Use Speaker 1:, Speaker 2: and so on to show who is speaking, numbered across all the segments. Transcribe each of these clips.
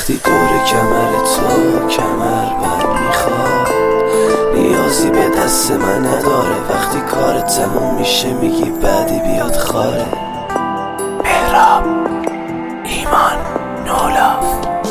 Speaker 1: وقتی دور کمر تو کمر بر میخواد، نیازی به دست من نداره. وقتی کار تموم میشه میگی بعدی بیاد خاله. مهراب، ایمان، نولاف.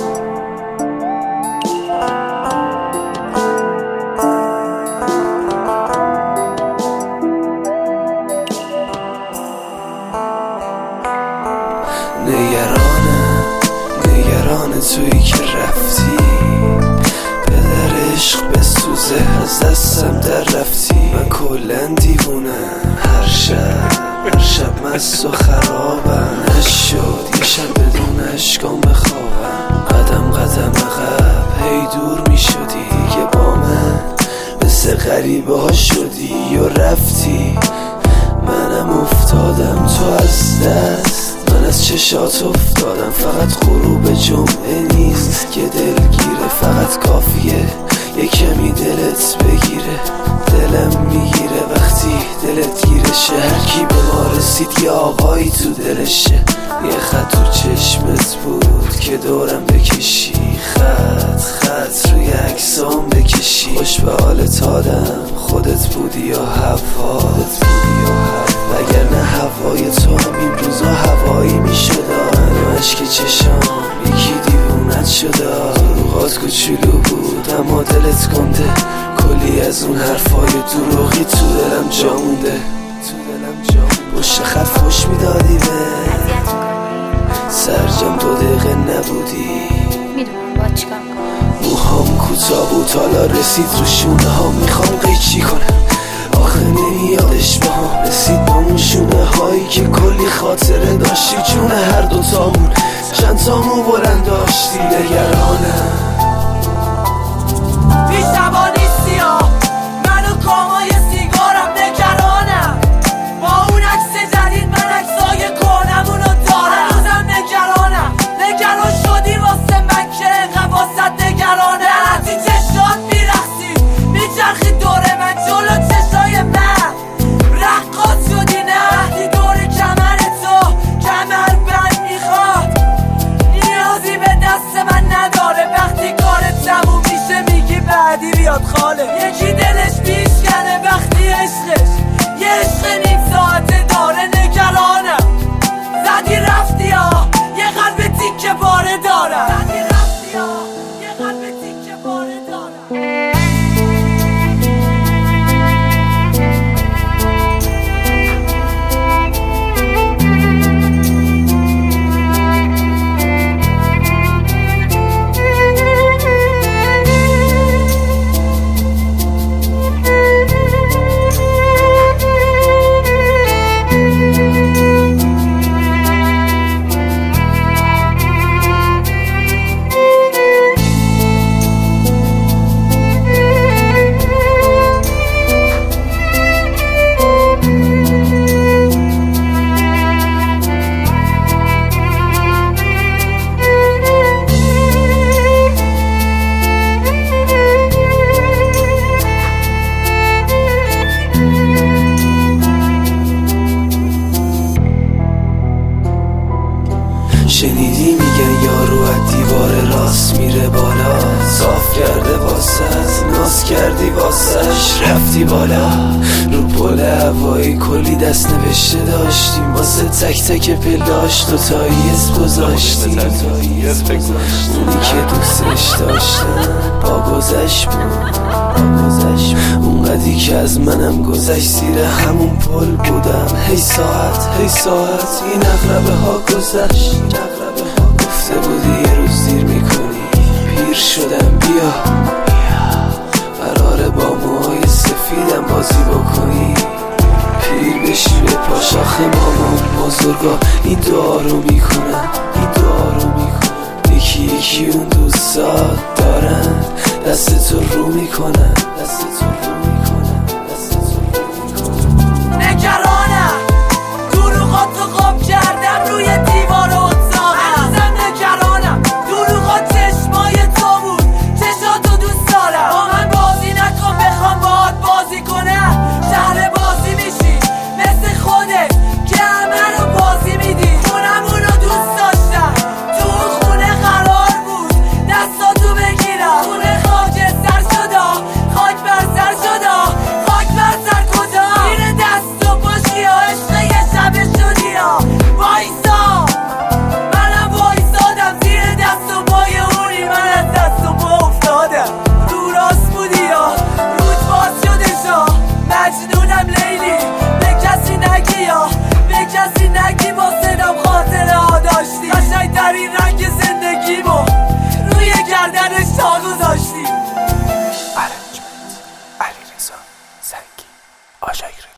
Speaker 1: نگرانه تویی که رفتی، پدر عشق بسوزه از دستم در رفتی. من کلن دیوونم، هر شب مست و خرابم. نشد یه شب بدون اشکام بخوابم. قدم عقب هی دور می شدی که با من مثل غریبه ها شدی و رفتی. منم افتادم تو از دست، من از چشات افتادم. فقط غروب جمعه نیست که دلگیره، فقط کافیه یه کمی دلت بگیره. دلم میگیره وقتی دلت گیره شه. هر کی به ما رسید یه آقایی تو دلشه. یه خط تو چشمت بود که دورم بکشی، خط روی عکسام بکشی. خوش به حالت آدم خودت بودی یا هوا، وگرنه هوای تو هم این روزا هوایی میشد. من اشک چشام یکی دیوونت شده. دروغات کوچولو بود اما دلت گنده. کلی از اون حرفای دروغی تو دلم جا مونده. پشت خط فوش میدادی به سرجم 2 دقیقه نبودی.
Speaker 2: میدونم باید چیکار کنم.
Speaker 1: موهام کوتاه بود حالا رسید رو شونه ها. میخوام قیچی کنم آخه نمیادش با هم رسید با اون شونه هایی که کلی خاطره داشتی. جون هر دوتامون چند تامو بلند داشتی. نگرانم
Speaker 3: بی شبا نیستی ها، منو کامای سیگارم. نگرانم با اون عکس جدید من عکسای کنمونو دارم. هنوزم نگران شدی واسه من که اینقدر واسه نگرانم. درتی چشات میرخصی میچرخی دور من جلو چشای من. رقاص شدی نه دور کمر تو کمر بند میخواد. نیازی به دست من نداره. وقتی کارت تموم میشه میگی بعدی بیاد خاله. یکی دلش میشکنه وقتی عشقش یه عشق نیم ساعته داره. نگرانم زدی رفتی ها یه قلب تیکه باره دارم. زدی رفتی ها یه قلب تیکه باره دارم.
Speaker 1: شنیدی میگن یارو از دیوار راست میره بالا. صاف کرده واسه ناز کردی واسش رفتی بالا. رو پل هوایی کلی دست نوشته داشتیم واسه تک تک پلاش. 2 تایی اسم گذاشتیم. اونی که دوستش داشتم با گذشت بود. اونقدی که از منم گذشت زیر همون پل بودم. هی ساعت این اقربه ها گذشت. گفته بودی یه روز دیر میکنی. پیر شدم بیا قراره با موهای سفیدم بازی بکنی. پیر بشی به پاشاخ مامان بزرگا این دعا رو میکنن. یکی اون دوستات دارن دست تو رو میکنن.